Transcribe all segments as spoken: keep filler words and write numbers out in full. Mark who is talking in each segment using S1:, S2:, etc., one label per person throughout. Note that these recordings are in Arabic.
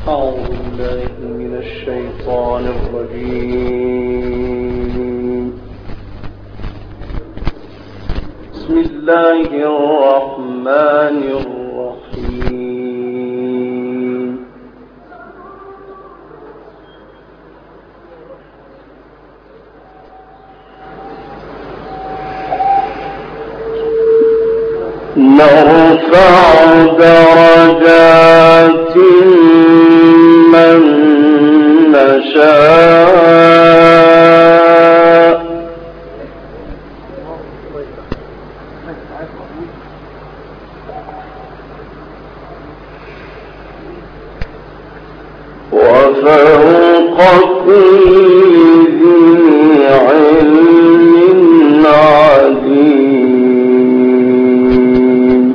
S1: أعوذ بالله من الشيطان الرجيم. بسم الله الرحمن الرحيم. نرفع درجات من نشاء وفوق كل ذي علم عليم.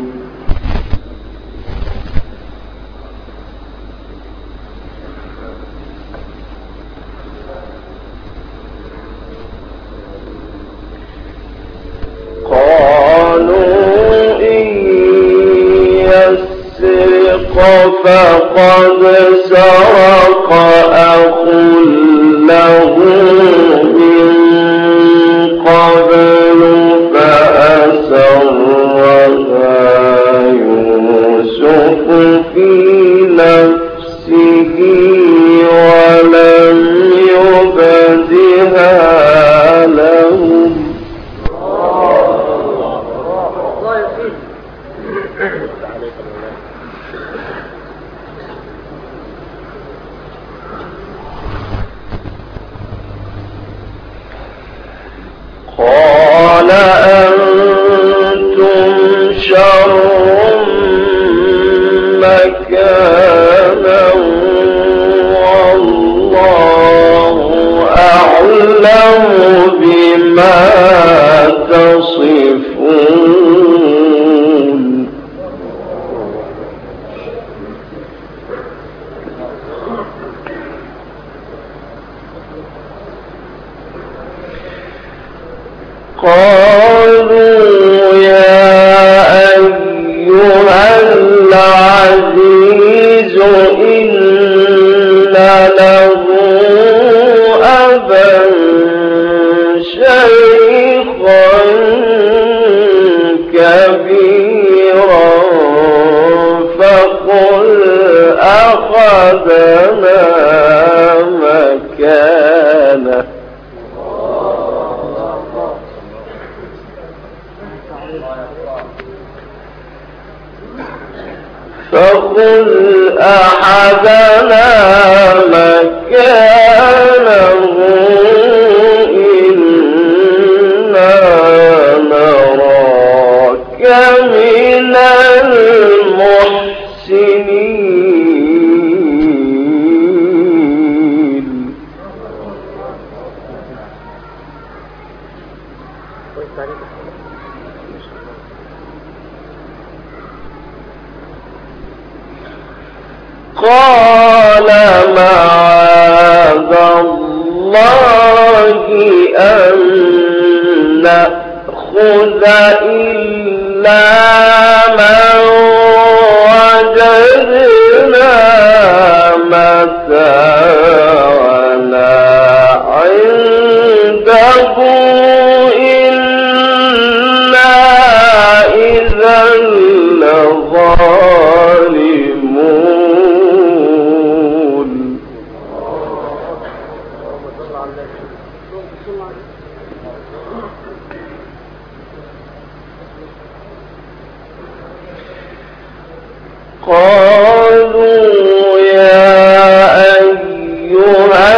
S1: قالوا إن يسرق فقد سرق أخ له من قبل فأسرها يوسف في نفسه ولم يبدها لهم. قال أنتم شر مكانا والله أعلم بما تصفون. قالوا يا أيها العزيز إن له أبا شيخا كبيرا فقل أخذنا مكانه. فقل أحدنا مكانه إنا نراك من المحسنين. قال معاذ الله أن نأخذ إلا من وجدنا متاعنا عنده إنا إذا لظالمون. قالوا يا أيها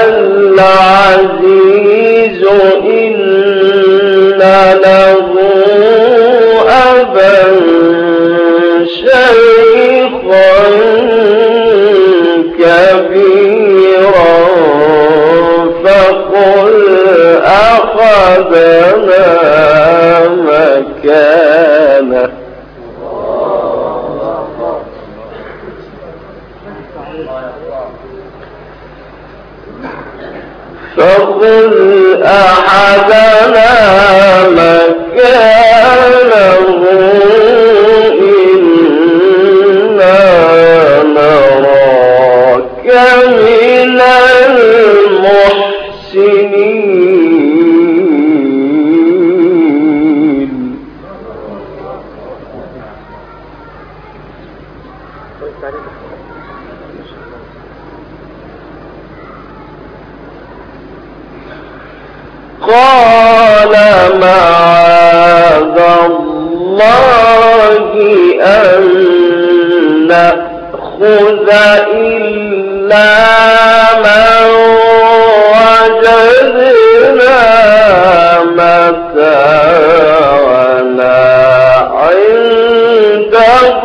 S1: العزيز إن له أبا شيخا كبيرا فقل أخذنا مكانه. فقل أحدنا مكانه إنا نراك من المحسنين. قال معاذ الله أن نأخذ إلا من وجدنا متاعنا عنده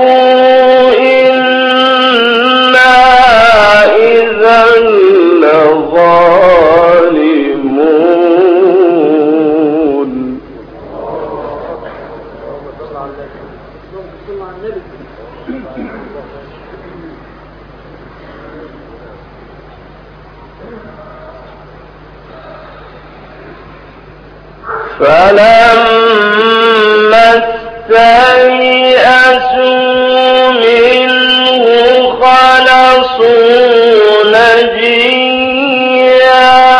S1: إنا إذا لظالمون. فلما استيئسوا منه خلصوا نجيا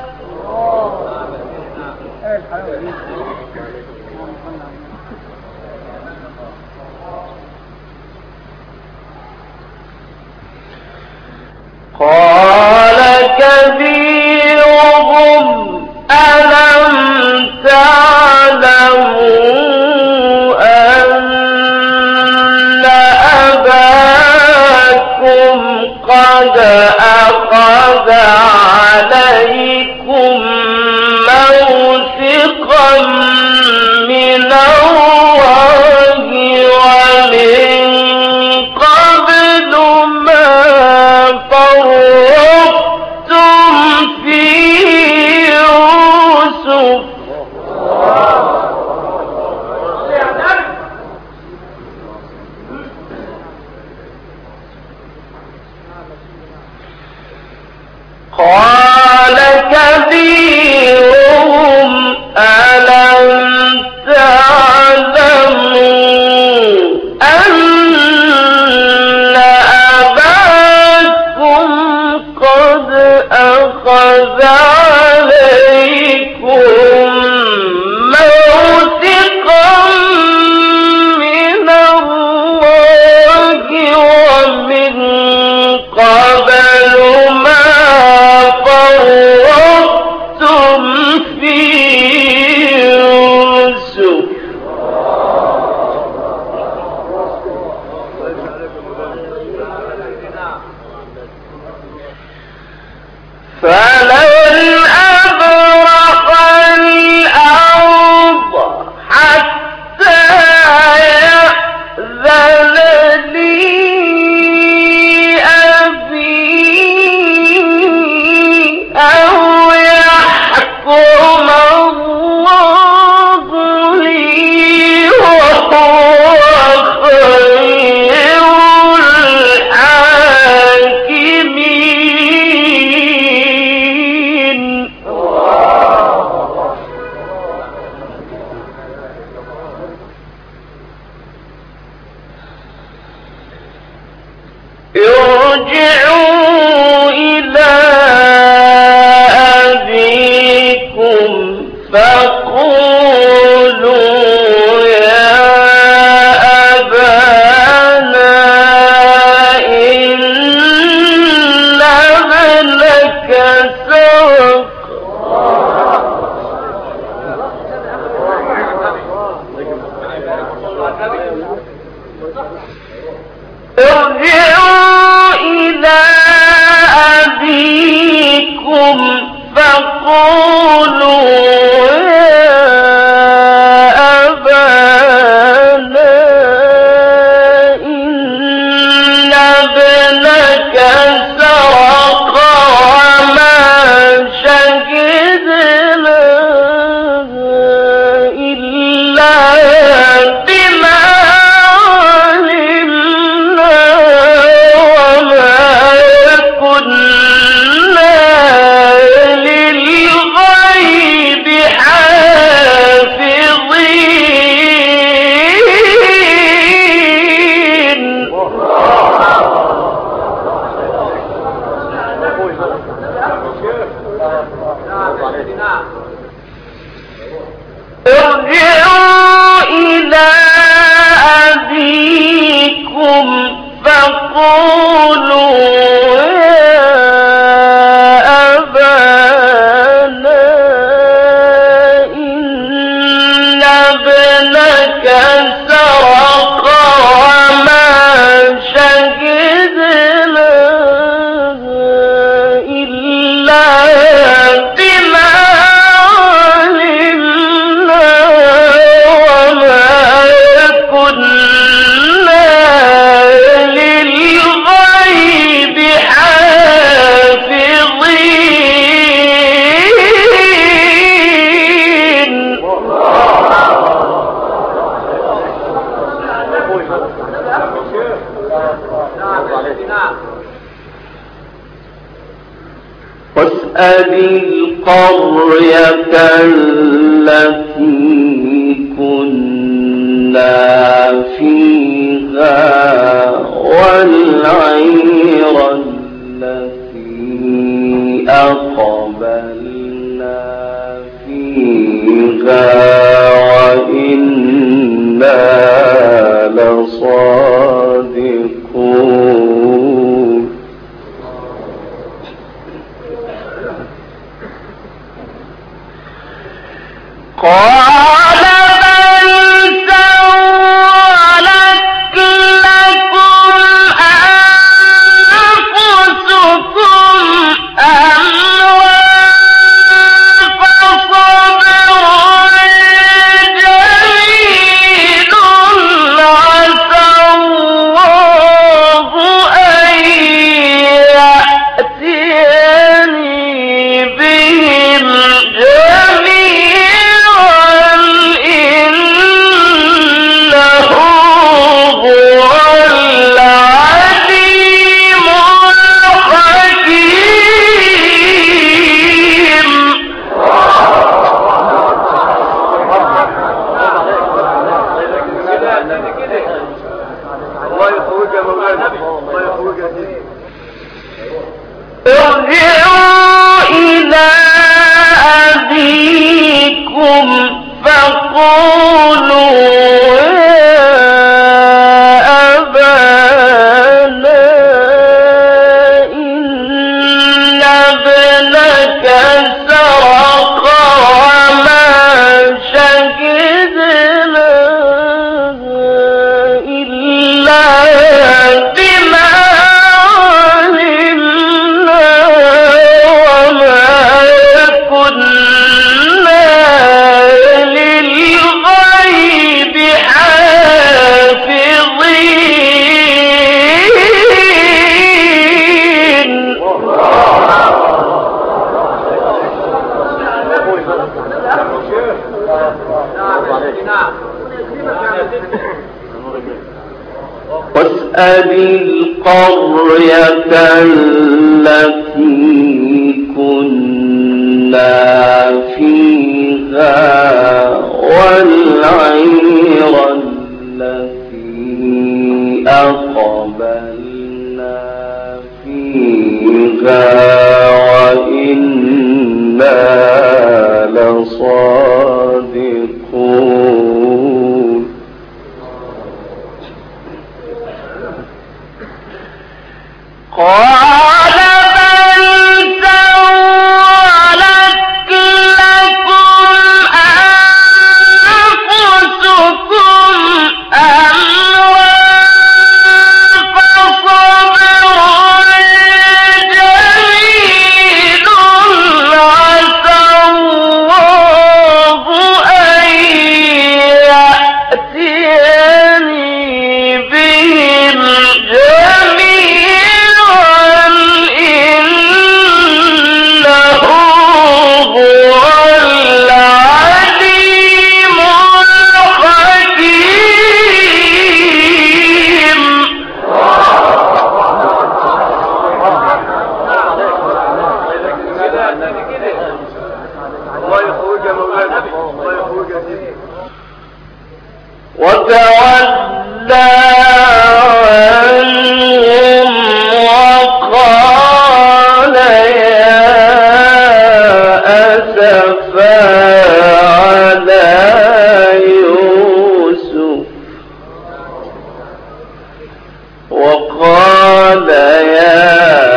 S1: قال كبيرهم ألم تعلموا أن أباكم قد أخذ عليكم موثقا من الله ومن قبل ما فرطتم في يوسف قال كبيرهم ألم تعلموا أن أباكم قد أخذ عليكم موثقا من الله ومن قبل ما فرطتم في يوسف فلن أبرح الأرض حتى يأذن لي أبي أو يحكم الله لي وهو خير الحاكمين. ارجعوا إلى أبيكم فقولوا يا أبانا إن ابنك سرق ارجعوا إلى أبيكم فقولوا يا أبانا إن ابنك سرق وما شهدنا إلا بما علمنا واسأل القرية التي كنا فيها والعير التي أقبلنا فيها وإنا لصادقون قال بل سولت لكم أنفسكم أمرا فصبر جميل عسى الله أن يأتيني بهم ارجعوا إلى أبيكم فقولوا يا أبانا إن ابنك سرق وما شهدنا إلا بما واسأل القرية التي كنا فيها والعير التي أقبلنا فيها وإنا لصادقون قال بل سولت لكم أنفسكم أمرا فصبر جميل عسى الله أن يأتيني بهم وتولى عنهم وقال يا أسفا على يوسف وقال يا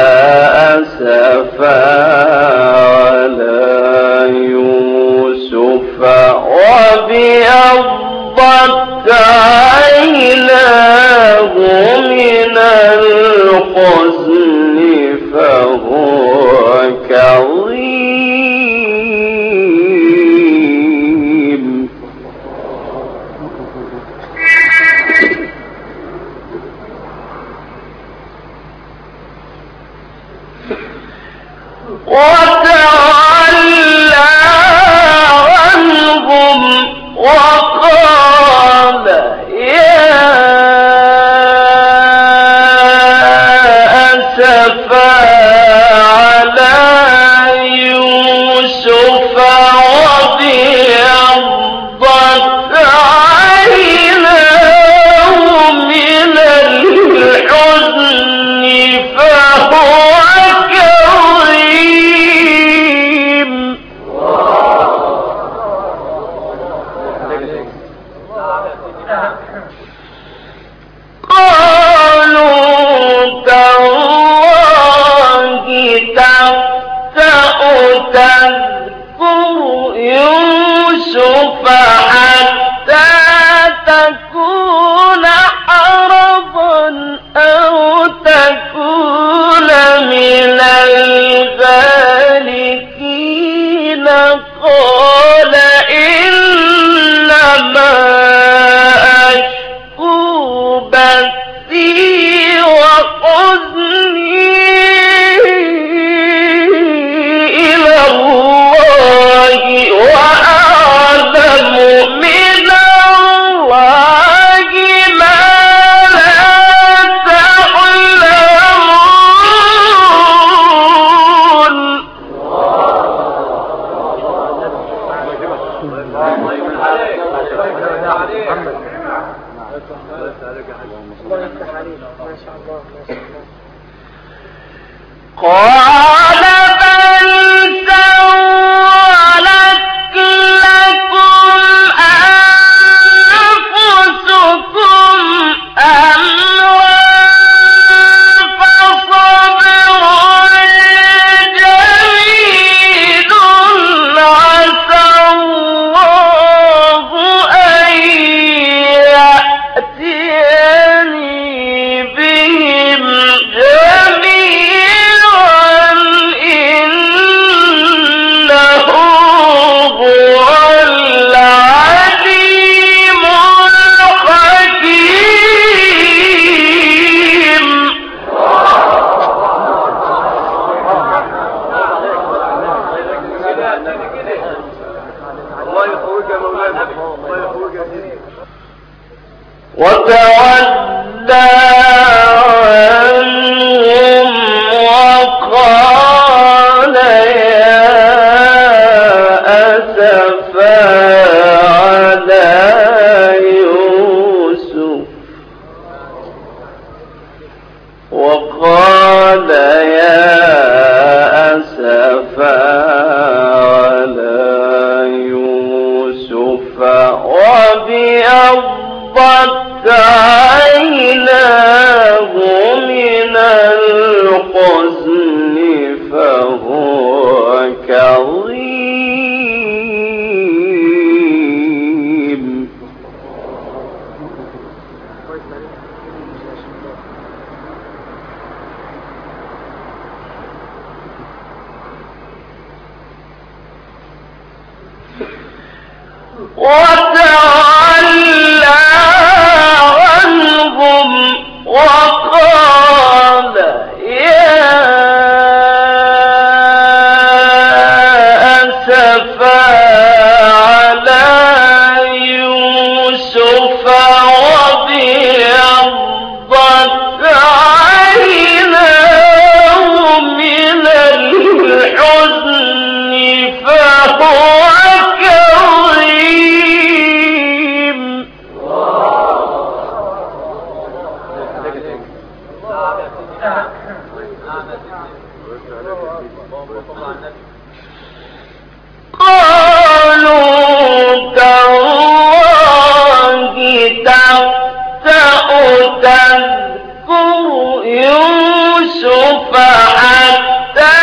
S1: أسفا على يوسف وابيضت عيناه من الحزن فهو كظيم وتولى عنهم وقال يا من الهالكين قال إنما أشكو بثي وحزني إلى الله وأعلم من الله ما لا تعلمون. قال بل سولت لكم أنفسكم أمرا فصبر جميل عسى الله أن يأتيني بهم جميعا إنه هو العليم الحكيم. وتولى عنهم وقال يا أسفا على يوسف وقال يا أسفا على يوسف وابيضت عيناه من الحزن فهو كظيم. وتولى عنهم وقال يا أسفا على يوسف وابيضت عيناه من الحزن فهو كظيم. قالوا تالله تفتأ تذكر يوسف حتى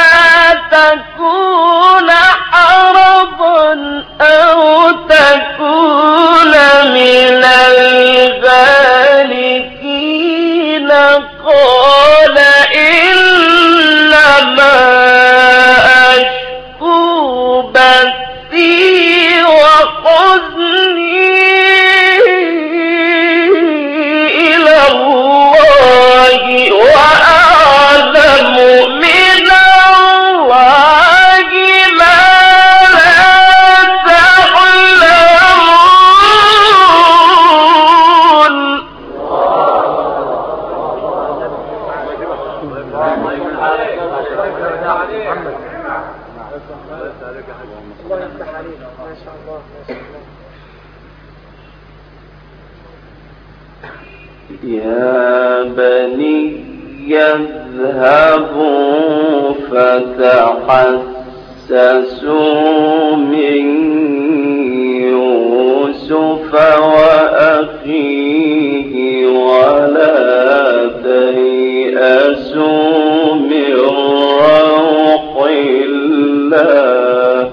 S1: تكون حرضا أو تكون من الهالكين قال إنما أشكو بثي وحزني إلى الله وأعلم من الله ما لا تعلمون. يا بني يذهبوا فتحسسوا من يوسف وأخيه ولا تيأسوا من روح الله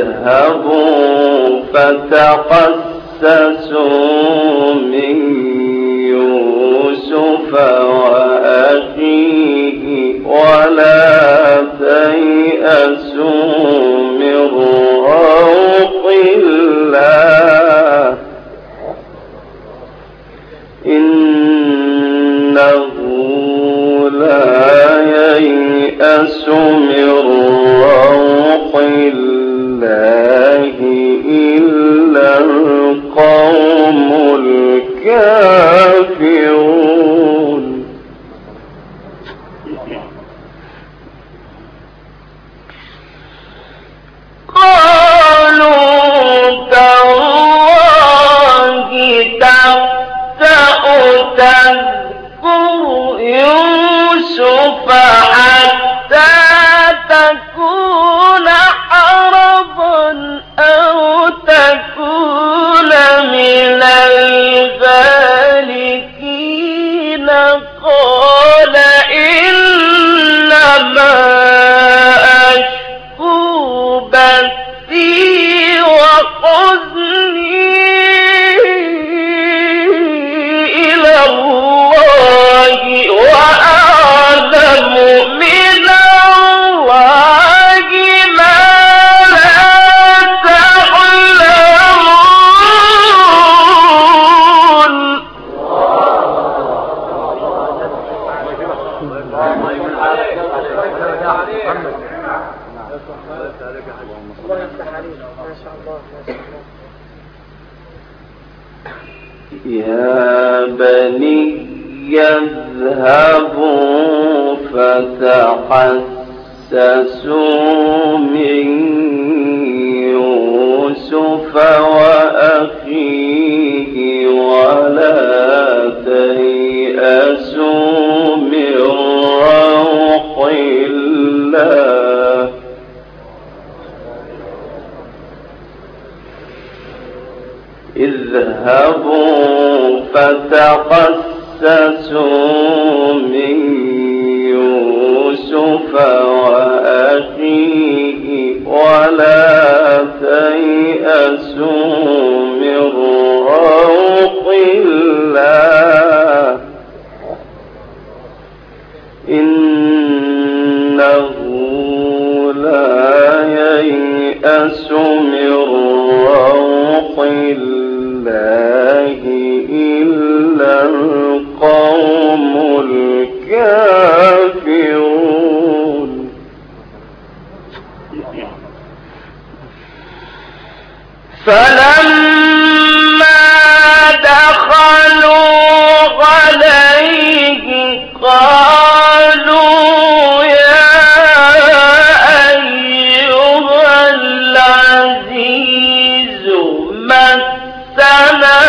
S1: اذهبوا فتحسسوا من
S2: إنما أشكو بثي وحزني إلى الله وأعلم من الله ما لا تعلمون.
S1: يا بني يذهبوا فتحسسوا من يوسف وأخيه ولا تيأسوا من روح الله اذهبوا فتحسسوا من يوسف وأخيه ولا تيأسوا من روح الله إنه لا ييأس من روح الله إلا القوم الكافرون.
S2: فلما دخلوا عليه قالوا يا أيها العزيز مسنا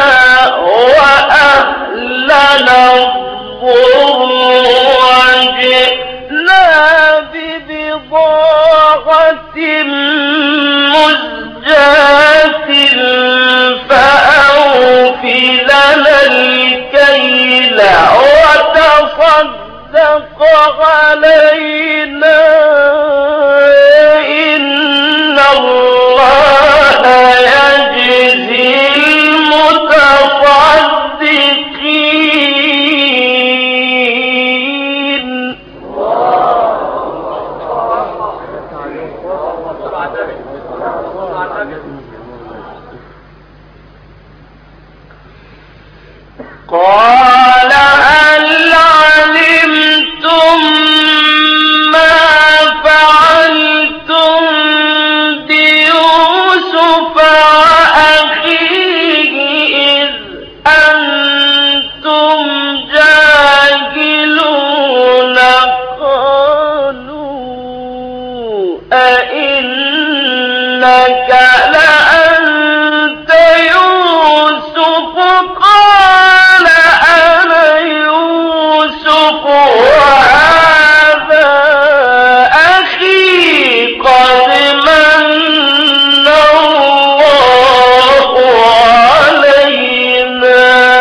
S2: وأهلنا الضر وجئنا ببضاعة مزجاة فأوف لنا الكيل وتصدق علينا إن الله يجزي المتصدقين. قال هل علمتم ما فعلتم بيوسف وأخيه إذ أنتم جاهلون؟ قالوا أئنك لأنت يوسف؟ قال أنا يوسف وهذا أخي قد من الله علينا.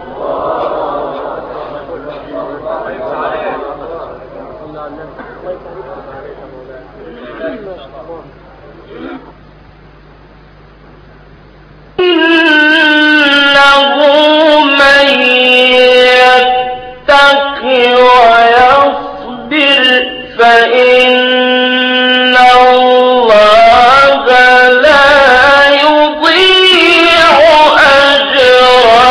S2: إنه من يتق ويصبر فإن الله لا يضيع أجر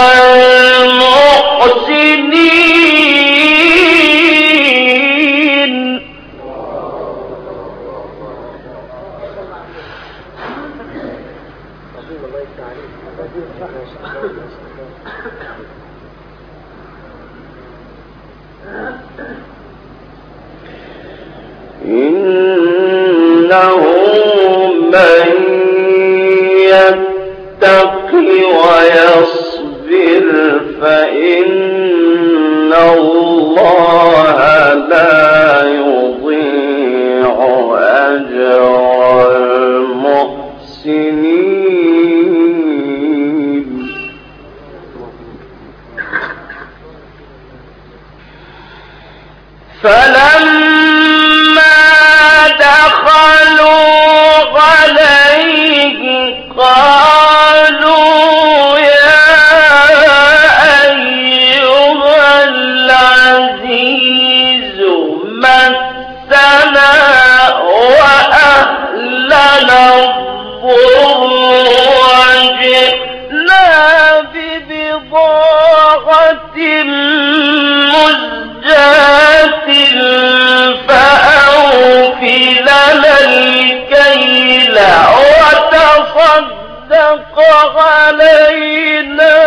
S2: المحسنين.
S1: إنه من يتق ويصبر فإن الله لا يضيع أجر المحسنين.
S2: فلما دخلوا عليه قالوا يا أيها العزيز مسنا وأهلنا الضر وجئنا ببضاعة مزجاة فأوف لنا الكيل وتصدق علينا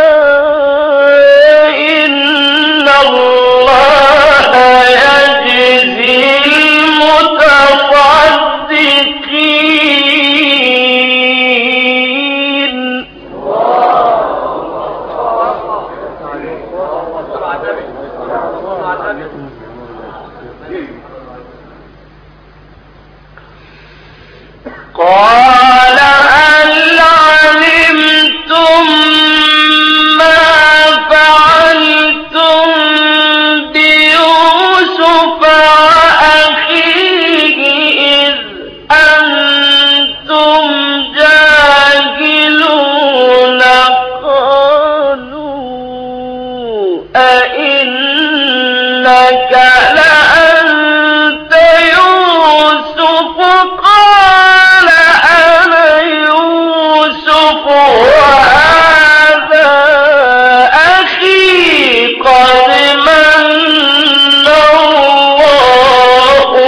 S2: إن الله يجزي المتصدقين. قال هل علمتم ما فعلتم بيوسف وأخيه إذ أنتم جاهلون قالوا أئنك لأنت يوسف قال أنا يوسف وهذا أخي قد من الله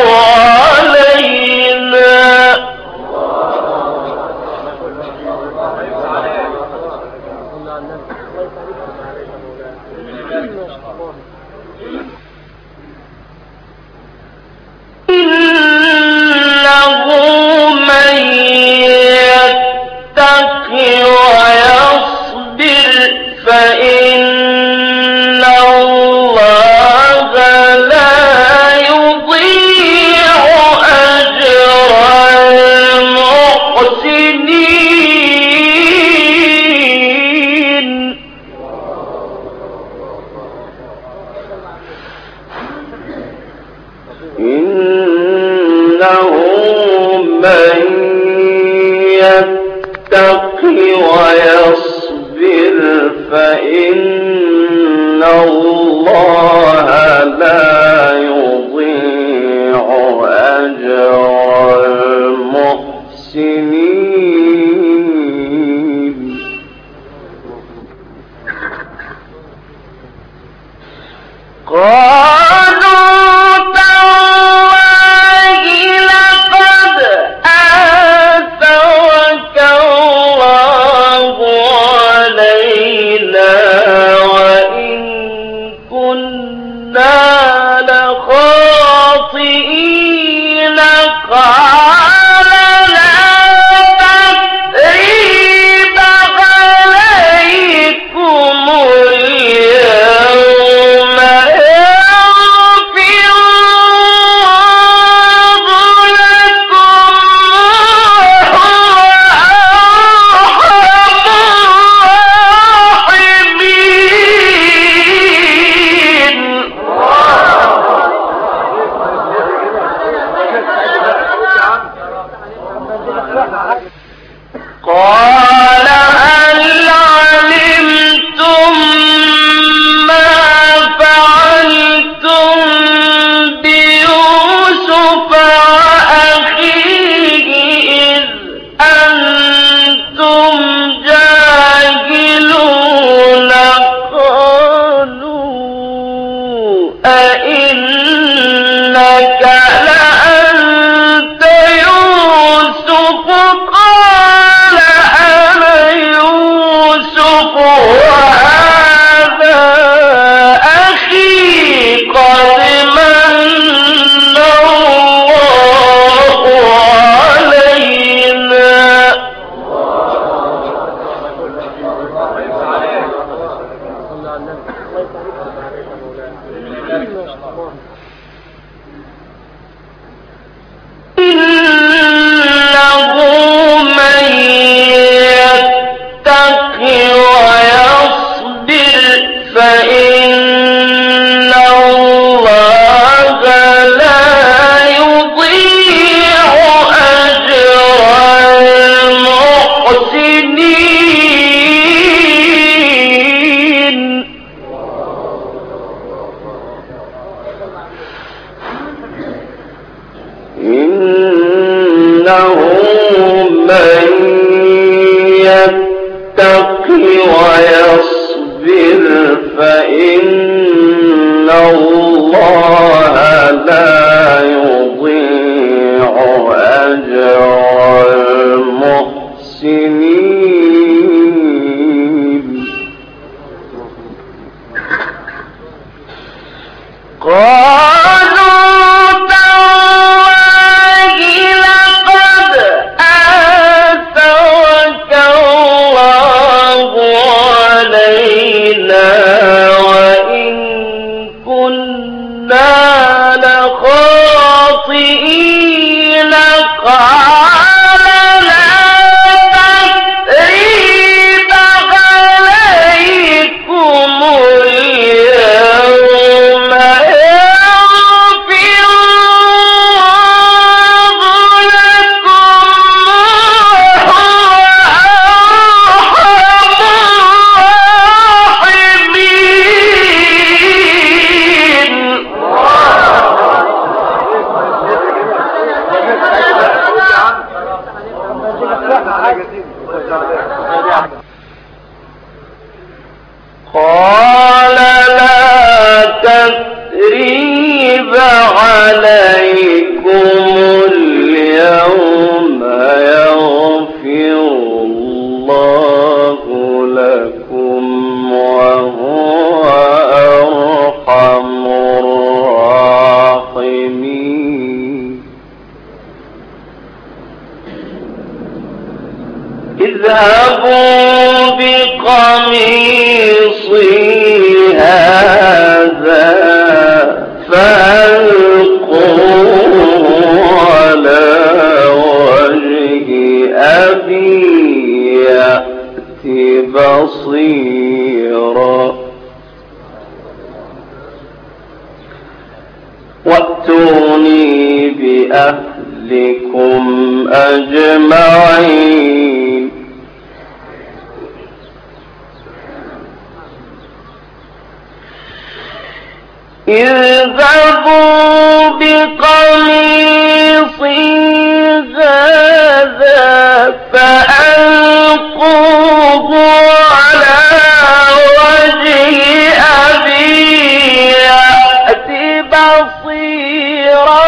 S2: علينا إنه من يتق ويصبر فإن الله لا يضيع أجر المحسنين. إنه من يتق ويصبر فإن الله لا يضيع أجر المحسنين. قالوا تالله لقد آثرك الله علينا وإن كنا لخاطئين. قال لا تثريب عليكم اليوم يغفر الله لكم وهو أرحم الراحمين. قال هل علمتم ما فعلتم بيوسف وأخيه إذ أنتم جاهلون قالوا أئنك لأنت يوسف قال أنا يوسف وهذا أخي قد من الله علينا إنه من يتق ويصبر فإن الله
S1: فإن الله لا يضيع أجر المحسنين. قالوا تالله لقد آثرك الله علينا وإن كنا لخاطئين. قال لا تثريب عليكم اليوم يغفر الله لكم وهو أرحم الراحمين. قال لا تثريب عليكم اليوم يغفر الله لكم وهو أرحم الراحمين. اذهبوا بقميصي هذا فألقوه على وجه أبي يأت بصيرا وأتوني بأهلكم أجمعين. اذهبوا بقميصي هذا فألقوه على وجه أبي يأت بصيرا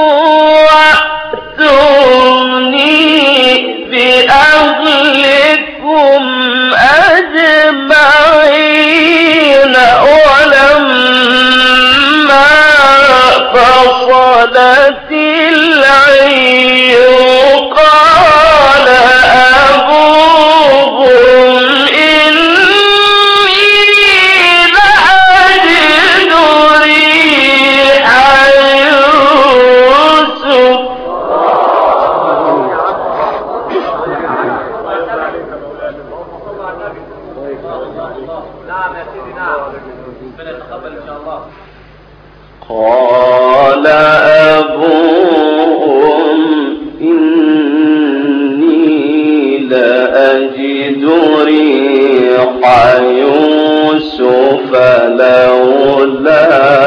S1: وأتوني بأهلكم أجمعين. ولما فصلت العير قال أبوهم إني لأجد ريح يوسف. قال أبوهم إني لأجد ريح يوسف لولا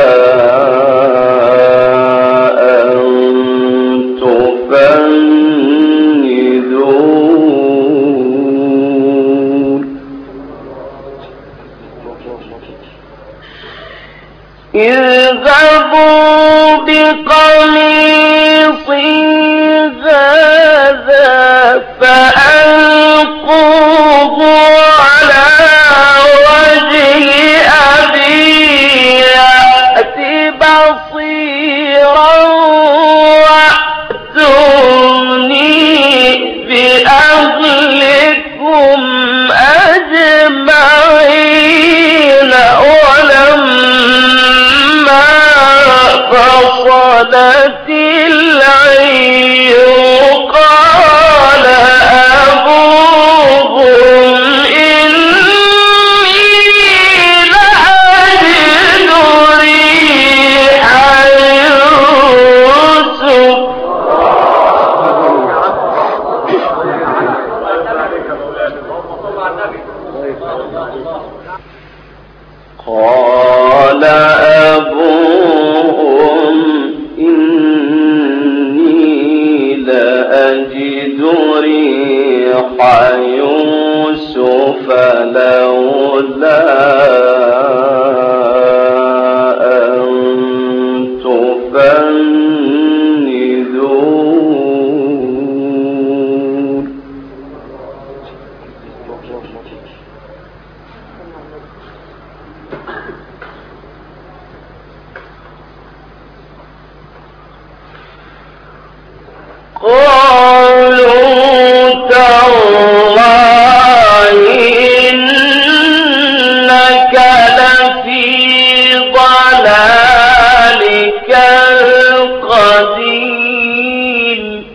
S1: أن تفندون. اذهبوا بقميصي هذا فألقوه على وجه أبي يأت بصيرا وأتوني بأهلكم أجمعين. ولما فصلت العير قال أبوهم إني لأجد ريح يوسف. قال أبوهم إني لأجد ريح يوسف لولا
S2: ضلالك القديم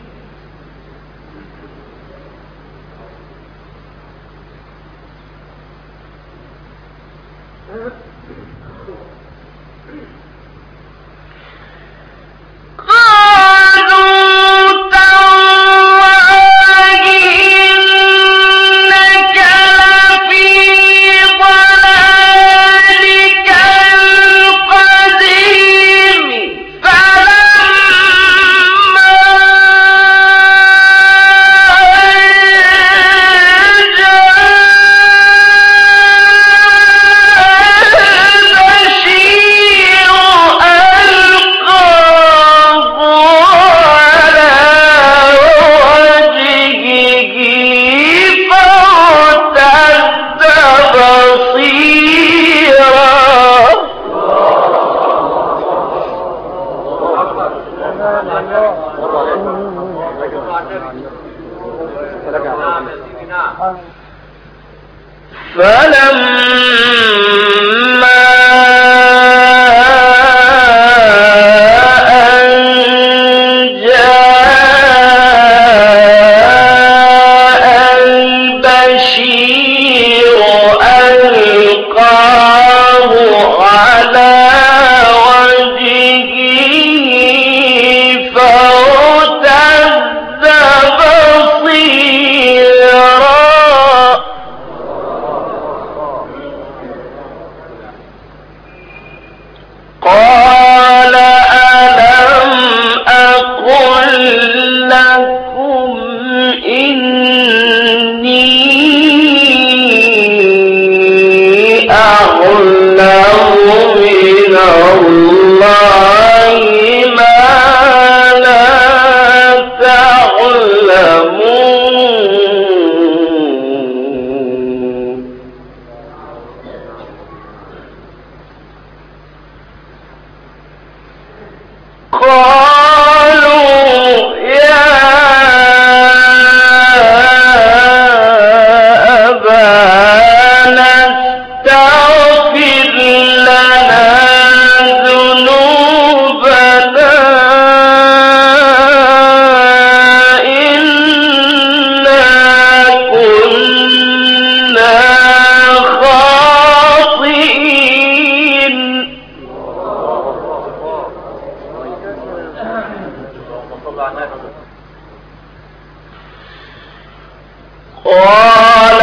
S2: قال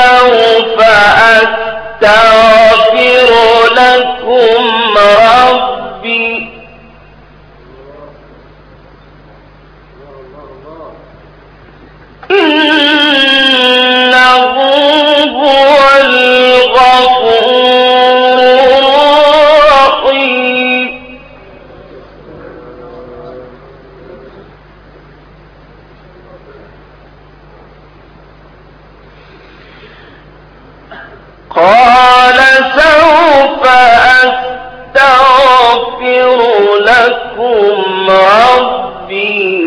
S2: سوف أستغفر لكم ربي إنه هو الغفور الرحيم. قال سوف أستغفر لكم ربي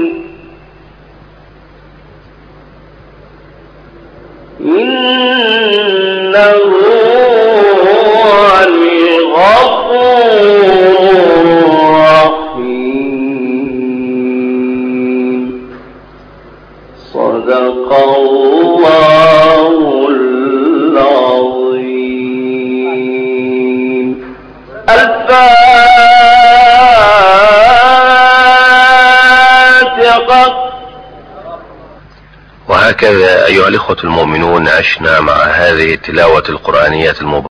S2: إنه هو الغفور الرحيم. صدق الله العظيم. الفاتحة.
S3: وهكذا أيها الإخوة المؤمنون عشنا مع هذه التلاوة القرآنية المباركة